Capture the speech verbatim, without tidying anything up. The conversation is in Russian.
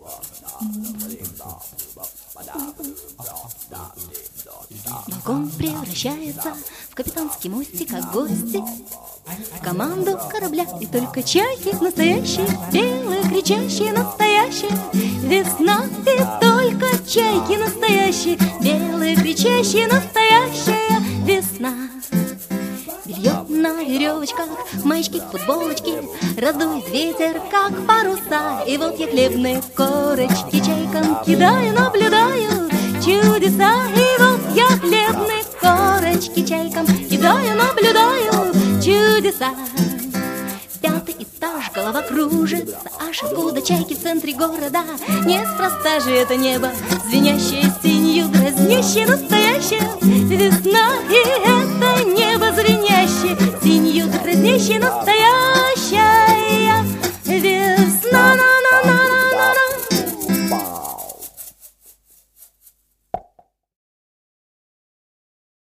Балкон превращается в капитанский мостик, а гости в команду корабля. И только чайки настоящие, белые, кричащие, настоящие. Весна, и только чайки настоящие, белые, кричащие, настоящая весна. Белье на веревочках, маечки, футболочки, раздует ветер, как паруса. И вот я хлебные корочки чайкам кидаю, наблюдаю чудеса. И вот я хлебные корочки чайкам кидаю, наблюдаю чудеса. Пятый этаж, голова кружится, аж откуда чайки в центре города. Неспроста же это небо, звенящее синью, дразнящее, настоящее весна. И это небо звенящее, синью, дразнящее, настоящее